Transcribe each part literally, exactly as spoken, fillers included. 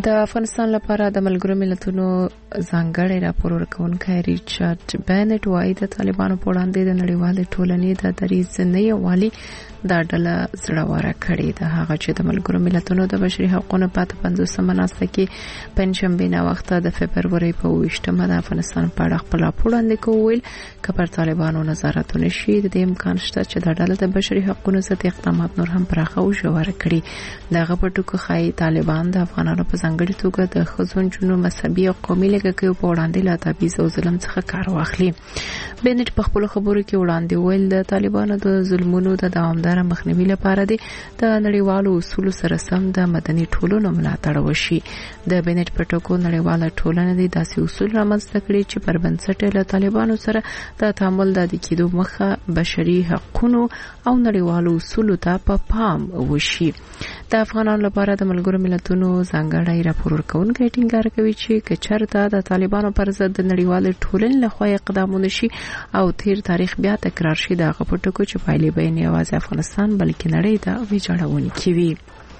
د افغانستان لپاره د ملګرو ملتونو ځانګړی راپور ورکوونکی ریچارډ بینټ وايي د طالبانو په وړاندې د نړیوالې ټولنې د دریځ نه یووالي دا ډله زړوره کړې ده. هغه چې د ملګرو ملتونو د بشري حقوقو په پنځوسمه ناسته کې پنځشنبه نه وخت د فبرورۍ په اوویشتمه د افغانستان په اړه خپل راپور وړاندې کوي چې پر طالبانو نظارت ونشي د امکان شته چې د ډله د بشري حقوقو ضد اقدامات نور هم پراخه او ژوره کړي. دغه په ټکو خای طالبان د افغانانو په ځانګړي توګه د ښځو جنونو مذهبي او قومي لږکیو په وړاندې له تبعیض او ظلم څخه کار واخلي. بینټ په خپل خبرو کې وړاندې ویل د طالبانو د ظلمونو د دوامدار مخنیوي لپاره د نړیوالو اصولو سره سم د مدني ټولنو ملاتړ وشي. د بینټ په ټکو نړیواله ټولنه د داسې اصول رامنځته کړي چې پر بنسټ له طالبانو سره د تعامل د کېدو مخه بشري حقوقو او نړیوالو اصولو ته په پام وشي. د افغانانو لپاره د ملګرو ملتونو ځانګړی راپور ورکوونکی ټینګار کوي چې کچرته د طالبانو پر ضد د نړیوالې ټولنې لخوا اقدامونه شي او تیر تاریخ بیا تکرار شي د غو پټکو چې پایلې به نه یوازې افغانستان بلکې نړۍ ته ویجاړونکې وي.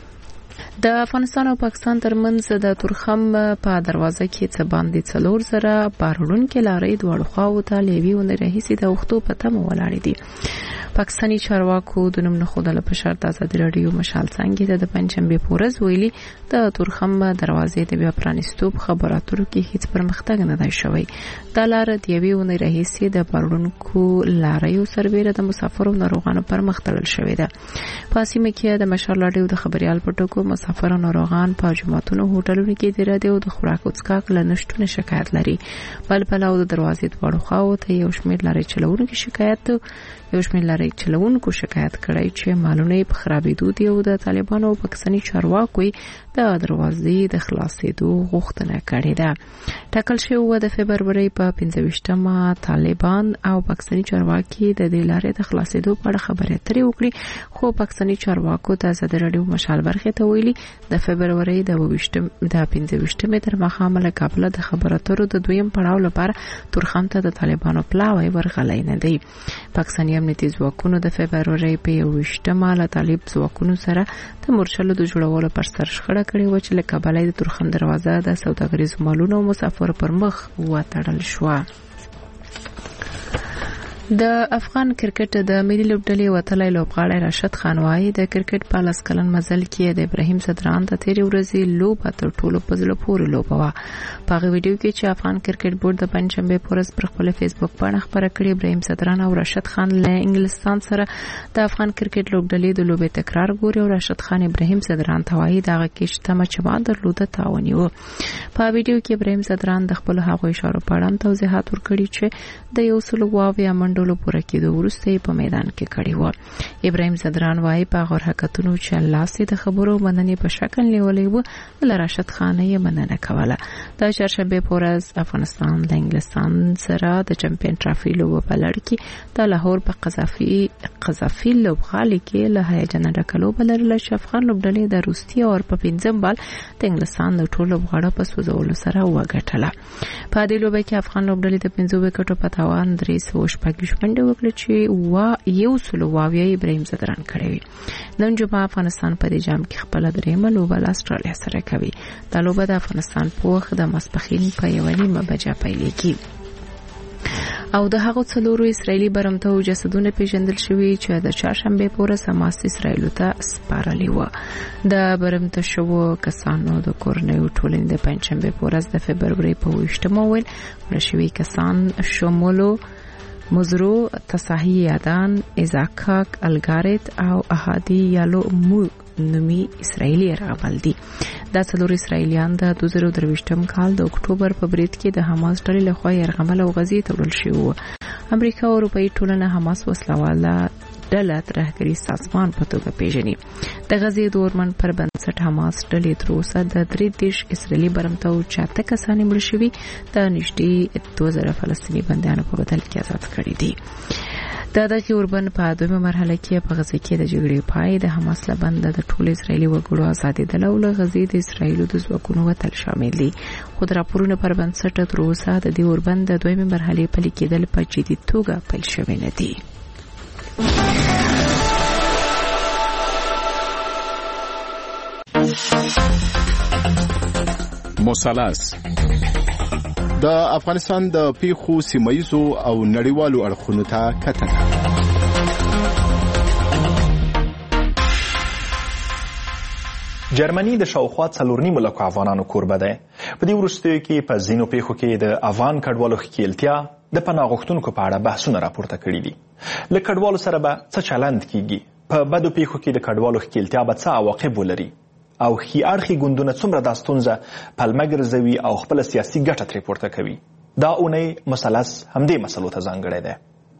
د افغانستان او پاکستان ترمنځ د تورخم په دروازه کې څه باندې څلور زره بارونکې لارې دواړو خواو ته لیوي ونې راهیسې د وختو په تمه ولاړې دي. پاکستاني چارواکو د نوم نه خوده په شرط آزادي رادیو مشال څنګه د پنځمبه پورز ویلي د تورخم دروازې د بیا پرانستو خبراتو کې هیڅ پرمختګ نه دی شوی. د لار د یوې ونې راهیسې د بارونکو لارې سربېره د مسافرو ناروغانو پر مخ تړل شوی ده. په سیمه کې د مشال رادیو د خبريال په ټکو مسافر ناروغان په جماعتونو هوټلونو کې د رادیو د خوراک او څښاک له نشټونه شکایت لري. بل بل او د دروازې دواړو خواو ته یو شمېر لارې چلوونکو شکایت یو شمېر لارې چلوونکو شکایت کړی چې مالونه په خرابېدو دي او د طالبانو او پاکستاني چارواکو د دروازې د خلاصېدو غوښتنه کړې ده. ټاکل شوی و د فبرورۍ په پنځه طالبان او پاکستاني چارواکي د دې لارې د خلاصېدو په اړه خبرې اترې وکړي، خو پاکستاني چارواکو د آزادي رادیو مشال برخه ته ویلي د فبرورۍ د اوویشتم د پنځه تر مخامه له کابل د خبرو اترو د دویم پړاو لپاره تورخم ته د طالبانو پلاوی ورغلی نه دی. پاکستاني امنیتي ځواکونو د فبرورۍ په اوویشتمه له طالب ځواکونو سره د مورچلو د جوړولو پر سر شخړه کړې و چې له کابل د تورخم دروازه د سوداګریزو مالونو او مسافر پر مخ وتړل شو. د افغان کرکټ د ملي لوبډلې وتلای لوبغاړی راشد خان وايي د کرکټ په لاس کلن مزل کې د ابراهیم صدران ته تیرې ورځې لوبه تر ټولو په زړه پورې لوبه وه. په هغه ویډیو کې چې افغان کرکټ بورډ د پنځشنبه په ورځ پر خپل فیسبوک باندې خبره کړې، ابراهیم صدران او راشد خان له انګلستان سره د افغان کرکټ لوبډلې د لوبې تکرار ګوري او راشد خان ابراهیم صدران ته وايي دغه کې شته چې ما درلوده تاونی و. په ویډیو کې ابراهیم صدران د خپل هغو اشارو په اړه توضیحات ورکړي چې د یو سلو واویا منډولو پوره کېدو وروسته په میدان کې کړی و. ابراهیم صدران وايي په غوړ حرکتونو چې الله سي د خبرو مننې په شکل نیولې و له راشد خان یې مننه کوله. د چهارشنبه په ورځ افغانستان د انګلستان سره د چمپیون ټرافي لوبه په لړ کې د لاهور په قذافي قذافي لوبغالي کې له هیجان ډکه لوبه لرله چې افغان لوبډلې د روسیې او په پنځم بال د انګلستان د ټولو لوبغاړو په سوزولو سره وګټله. په دې لوبه کې افغان لوبډلې د پنځو وکټو په تاوان درې سوه شپږ منډې وکړې چې وا یو سلو واویا ابراهیم صدران کړی وي. نن جمعه افغانستان په دې جام کې خپل درېیمه لوبه له استرالیا سره کوي. دا لوبه د افغانستان په وخت د ماسپښین په یوه نیمه بجه پیلېږي. او د هغو څلورو اسرایلی برمته جسدونه پیژندل شوي چې د چهارشنبه په ورځ حماس اسرایل ته سپارلي و. د برمته شوو کسانو د کورنیو ټولنې د پنځشنبه په ورځ د فبرورۍ په اوویشتمه ویل مړه شوي کسان شمولو مزرو تصاحی یادان ازاکاک الګارت او احادی یالو مو نومي اسرایلی راغبل دي. دا څلور اسرایلیان د دوه زره درویشتم کال د اکتوبر په برید کې د حماس ډلې لخوا یرغمل او غزې ته وړل شوی و. امریکا او اروپאי ټولنه حماس وسلواله ډله ترهګری سازمان په توګه پیژني. د غزې د اورمن پر بنسټ حماس ډلې تر اوسه د درې دیش اسرایلی برمته او چاته کسانې مړ شوي د نږدې دوه زره فلسطیني بندیانو په بدل کې آزاد کړي دي. د دغه اوربن په دویمه مرحله کې په غزه کې د جګړې پای د حماس لبنده د ټول اسرایلی وګړو آزادېدل او له غزې د اسرایلو د ځواکونو وتل شامل دي. خو د راپورونو پر بنسټ تر اوسه د دې اوربن د دویمه مرحلې پلي کېدل په جدي توګه پیل شوی نه دي. مثلث د افغانستان د پیښو سیمایزو او نړیوالو اړخونو ته کتنه. جرمني د شاوخوا څلور نیمو لکو افغانانو کوربه دی. په دې وروستیو کې په ځینو پیښو کې د افغان کډوالو ښکیلتیا د پناه غوښتونکو په اړه بحثونه راپورته کړي دي. له کډوالو سره به څه چلند کیږي؟ په بدو پیښو کې د کډوالو ښکیلتیا به څه عواقب ولري؟ او ښي اړخي ګوندونه څومره دا ستونزه پلمه ګرځوي او خپله سیاسي ګټه ترې پورته کوي؟ دا اونۍ مثلث همدې مسلو ته ځانګړی دی.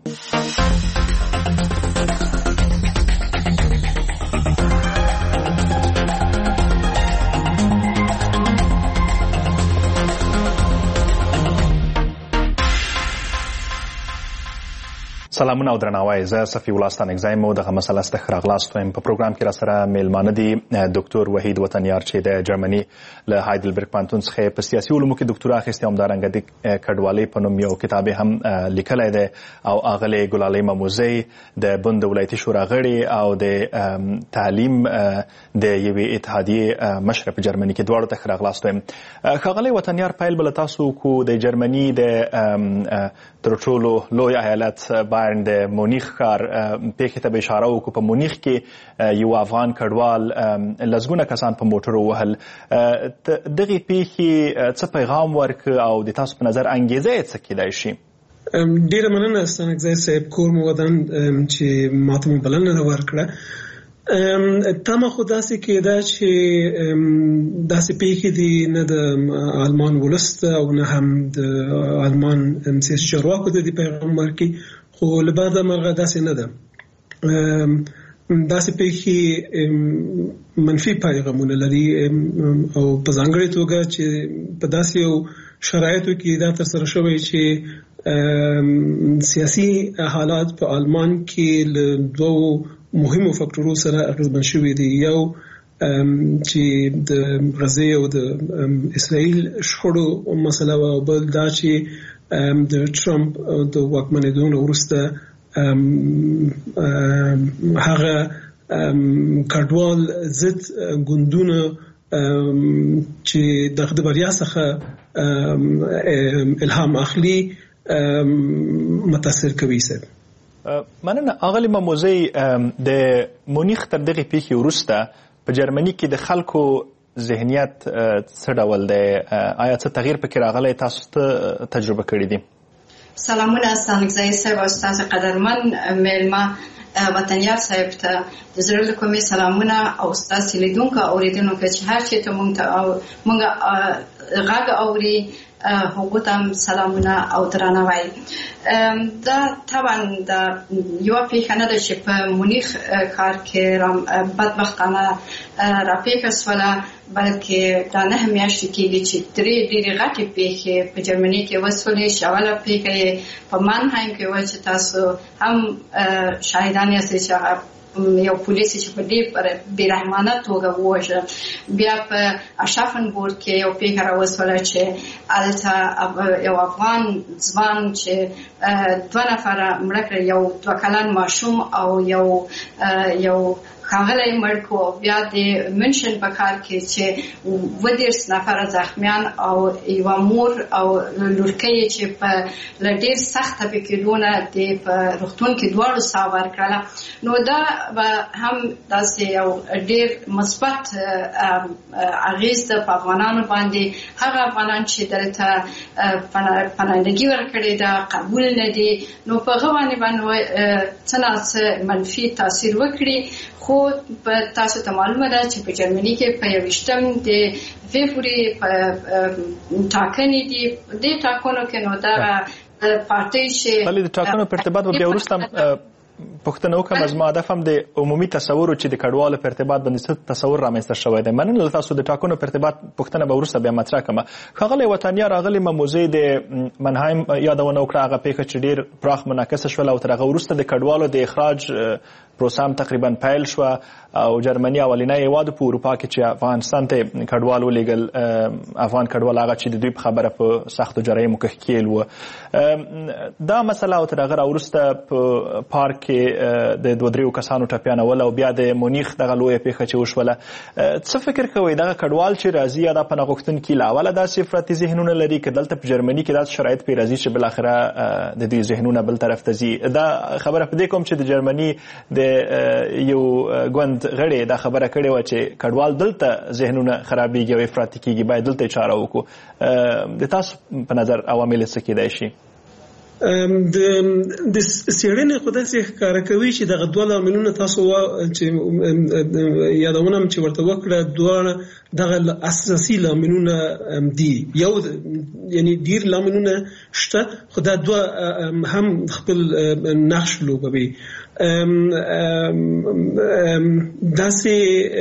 سلامونه او درناوی، زه صفي الله ستانکزی مو دغه مثلث ته ښه راغلاست وایم. په پروګرام کې را سره میلمانه دي ډاکټر وحید وطنیار چې د جرمني له هایدلبرګ پوهنتون څخه په سیاسي علومو کې ډاکټورا اخیستې، همدارنګه د کډوالۍ په نوم یو کتاب هم لیکلی دی، او اغلې ګلالۍ مموزی د بند ولایتي شورا غړې او د تعلیم د یوې اتحادیې مشره په جرمني کې، دواړو ته ښه راغلاست وایم. ښاغلی وطنیار، پیل به له تاسو کو د جرمني د تر ټولو لوی ایالت بایرن د مونیخ ښار پیښې ته به اشاره وکړو. په مونیخ کې یو افغان کډوال لسګونه کسان په موټرو وهل. دغې پیښې څه پیغام ورکړ او د تاسو په نظر انګیزه یې څه کیدای شي؟ ډېره مننه ستانکزی صاحب، کور مو ودان چې ماته مو بلنه ورکړه. تمه خو داسې کېده چې داسې پیښې دي نه د آلمان ولس او نه هم د آلمان سیاسي چارواکو ته د پیغام ورکړي، خو له بعده مرغه داسې نه ده. داسې پیښې منفي پیغامونه لري او په ځانګړې توګه چې په داسې یو شرایطو کې دا ترسره شوی چې سیاسي حالات په آلمان کې له دوو مهمو فاکتورو سره اغیزمن شوي دي. یو چې د غزې او د اسرائیل شخړو مسله او بل دا چې د ټرمپ د واکمنېدو نه وروسته هغه کډوال ضد ګوندونه چې د بریا څخه الهام اخلي متاثر کوي. سر مننه. اغلی مموزی، د مونیخ تر دغې پیښې وروسته په جرمني کې د خلکو ذهنیت څه ډول دی؟ آیا څه تغییر پکې راغلی؟ تاسو ته تجربه کړي دي؟ سلامونه ستانکزی صاحب او ستاسو قدرمن میلمه وطنیار صاحب ته د زړه له کومې سلامونه، او ستاسو لیدونکو او اوریدونکو چې هر چېرته مونږ ته او مونږ غږ اوري هغو ته سلامونه او درناوی. دا طبعا دا یوه پیښه نه ده چې په مونیخ ښار کې بدبختانه راپېښه سوله، بلکې دا نهه میاشتې کېږي چې درې ډېرې غټې پیښې په جرمني کې وسولې. چې اوله پیښه یې په مانهایم کې وه چې تاسو هم شاهدان یاستئ چې هغه یو پولیس چې په ډېر بېرحمانه توګه ووژل. بیا په اشافنبورګ کې یو پیښه راوسوله چې هلته یو افغان ځوان چې دوه نفره مړه کړل، یو دوه کلن ماشوم او یو یو ښاغلی مړ کړو. بیا د منشن په ښار کې چې اووه دېرش نفره زخمیان او یوه مور او لورکۍ چې په له ډېر سخت تپې کېدو نه د په روغتون کې دواړو ساه ورکړله. نو دا به هم داسې یو ډېر مثبت اغېز ده په افغانانو باندې. هغه افغانان چې دلته پناهندګي ورکړې ده قبول نه دي، نو په هغه باندې باندې څه نه څه منفي تاثیر وکړي. خو په تاسو ته معلومه ده چې په جرمني کې په یوویشتم د فبروري په ټاکنې دي. دې ټاکنو کې نو دغه پارټۍ چې بلې د ټاکنو په ارتباط به بیا وروسته پوښتنه وکړم. از ما هدف هم د عمومي تصور چې د کډوالو په ارتباط باندې څه تصور رامنځته شوی دی. مننه له تاسو. د ټاکنو په ارتباط پوښتنه به وروسته بیا مطرح کړم. ښاغلی وطنیار، اغلې مموزی د منهایم یادونه وکړه، هغه پیښه چې ډېر پراخ منعکسه شوله او تر هغه وروسته د کډوالو د اخراج پروسه هم تقریبا پیل شوه او جرمني اولینی هېواد په اروپا کې چې افغانستان ته کډوال ولېږل. افغان کډوال هغه چې د دوی په خبره په سختو جرايمو کې ښکېل و. دا مسله او تر هغه راوروسته په پارک کې د دوه دریو کسانو ټپیانول او بیا د مونیخ دغه لویه پیښه چې وشوله. څه فکر کوئ دغه کډوال چې راځي یا دا پناه غوښتونکي له اوله داسې افراطي ذهنونه لري که دلته په جرمني کې داسې شرایط پرې راځي چې بالاخره د دوی ذهنونه بل طرف ته ځي؟ دا خبره په دې کوم چې د جرمني د یو ګوند غړي دا خبره کړې وه چې کډوال دلته ذهنونه خرابېږي او افراطي کېږي، باید دلته یې چاره وکړو. د تاسو په نظر عوامل څه کېدای شي؟ د د څېړنې خو داسې ښکاره کوي چې دغه دوه لاملونه تاسو چې یادونه م چې ورته وکړه دواړه دغه اساسي لاملونه دي. یو یعنی ډېر لاملونه شته خو دا دوه هم خپل نقش لوبوي. داسې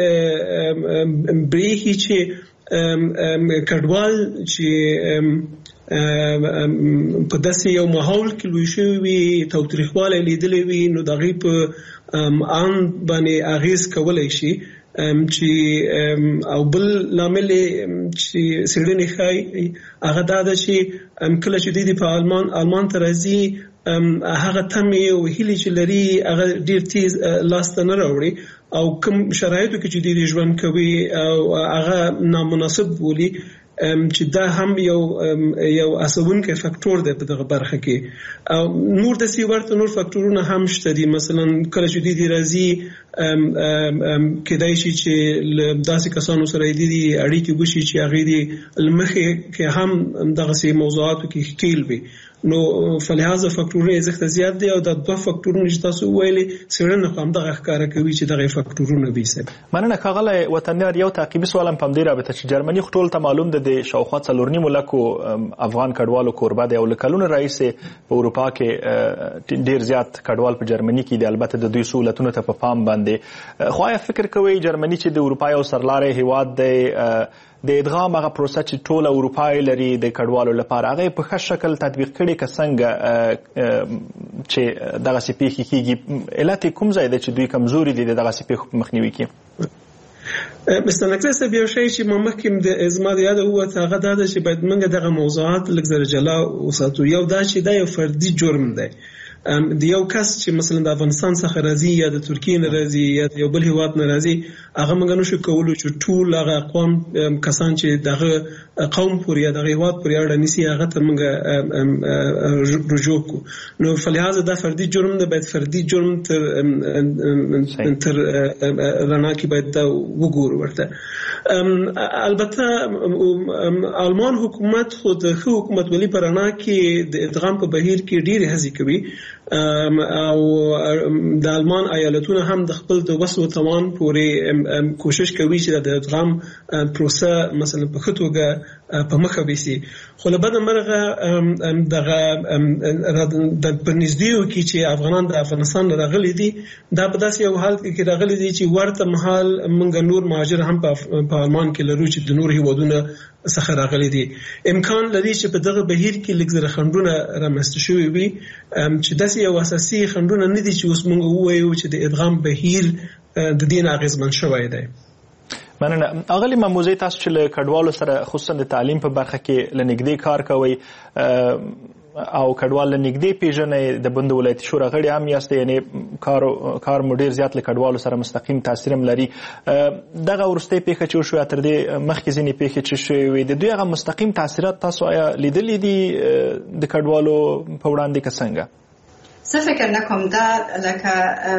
برېښي چې کډوال چې په داسې یو ماحول کې لوی شوي وي، تاوتریخوالی لیدلی وي، نو د هغې په ان باندې اغېز کولی شي. چې او بل لامل چې څېړنې ښایي هغه دا ده چې کله چې دوی په آلمان آلمان ته راځي هغه تمې او هیلې چې لري هغه ډېر تیز لاسته نه راوړي او کوم شرایطو کې چې دوی ژوند کوي او هغه نامناسب بولي چې دا هم یو یو اساسونکی فاکتور دی په دغه برخه کې. نور داسې ورته نور فاکتورونه هم شته دي. مثلا کله چې دوی راځي کېدای شي چې داسې کسانو سره یې دي اړیکې وشي چې هغې دي له مخې کې هم دغسې موضوعاتو کې ښکیل وي. نو فلهذا فاکتورونه یې زښته زیات دي او دا دوه فاکتورونه چې تاسو وویلې څېړنه خو همدغه ښکاره کوي چې دغه فاکتورونه دي. مننه ښاغلی وطنیار. یو تعقیبي سوال هم په همدې رابطه چې جرمني خو ټولو ته معلوم ده د شاوخوا څلور نیمو لکو افغان کډوالو کوربه دی او له کلونو راهیسې په اروپا کې ډېر زیات کډوال په جرمني کې دي، البته د دوی سهولتونو ته په پام باندې. خو آیا فکر کوئ جرمني چې د اروپا یو سرلاری هیواد دی د ادغام هغه پروسه چې ټوله اروپا لري د کډوالو لپاره هغه په ښه شکل تطبیق کړي که څنګه چې دغسې پیښې کېږي؟ علت یې کوم ځای دی چې دوی کمزوري دي د دغسې پیښو په مخنیوي کې؟ مستر نقصی صاحب یو شی چې ما مخکې زما د یاده ووت هغه دا ده چې باید موږ دغه موضوعات لږ زره جلا وساتو. یو دا چې دا یو فردي جرم دی. د یو کس چې مثلا د افغانستان څخه راځي یا د ترکیې نه راځي یا د یو بل هیواد نه راځي هغه موږ نشو کولی چې ټول هغه اقوام کسان چې دغه قوم پورې یا دغه هیواد پورې اړه نیسي هغه ته موږ رجوع کړو. نو فلهذا دا فردي جرم دی، باید فردي جرم تر تر رڼا کې باید دا وګورو ورته. البته آلمان حکومت خو د ښه حکومتولي په رڼا کې د ادغام په بهیر کې ډېرې هڅې کوي او د آلمان ایالتونه هم د خپل د وس و توان پورې کوشش کوي چې د ادغام پروسه مثلا په ښه توګه په مخه ویسي. خو له بده مرغه دغه په نږدېو کې چې افغانان د افغانستان راغلي دي دا په داسې یو حال کې راغلي دي چې ورته مهال موږ نور مهاجر هم په آلمان کې لرو چې د نور هیوادونو څخه راغلي دي. امکان لري چې په دغه بهیر کې لږ زره خنډونه رامنځته شوي وي چې داسې یو اساسي خنډونه نه دي چې اوس موږ ووایو چې د ادغام بهیر د دې نه اغېزمن شوی دی. مننه. اغلی مموزی تاسو چې له کډوالو سره خصوصا د تعلیم په برخه کې له نږدې کار کوئ او کډوال له نږدې پیژنئ، د بند ولایتي شورا غړي هم یاست، یعنې کار کار مو ډېر زیات له کډوالو سره مستقیم تاثیر هم لري. دغه وروستۍ پیښه چې وشوه تر دې مخکې ځینې پیښې چې شوې وې د دوی هغه مستقیم تاثیرات تاسو آیا لیدلي دي د کډوالو په وړاندې که څنګه؟ زه فکر نه کوم دا لکه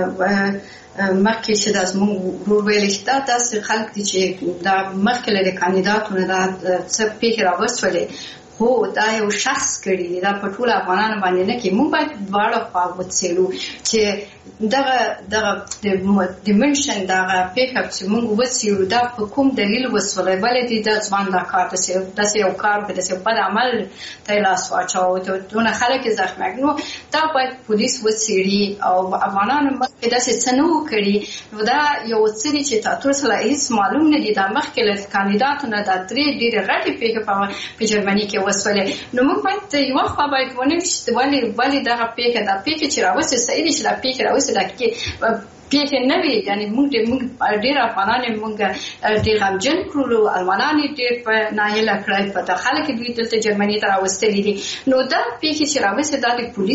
مخکې چې دا زموږ ورور ویلي چې دا داسې خلک دي چې دا مخکې له د کاندیداتونه دا څه پیښې راوستولې خو دا یو شخص کړي دا په ټول افغانانو باندې نه کې. موږ باید دواړه خوا وڅېړو چې دغه دغه د منشن دغه پیښه چې موږ وڅېړو دا په کوم دلیل وسولی، ولې دې دا ځوان دا کار داسې یو کار وکړي، داسې بد عمل ته یې لاس واچاوه، دونه خلک یې زخمي کړي. نو دا باید پولیس وڅېړي او افغانانو مخکې داسې څه نه وو کړي. نو دا یو څه دي چې تاسو سره هېڅ معلوم نه دي. دا مخکې له کاندیداتونه دا درې ډېرې غټې پیښې په جرمني کې وسولې. نو موږ باید یوه خوا باید ونه ویشت ولې ولې دغه پیښه دا پیښې چې راوستې صحیح دي چې دا پیښې راوستې دا کې پیښې نه وي. یعنې موږ ډېر افغانان یې موږ ډېر غمجن کړلو، افغانان یې ډېر په ناهیله کړل، په خلک دوی دلته جرمني ته راوستلي دي. نو دا پیښې چې راوستې دا د پولیس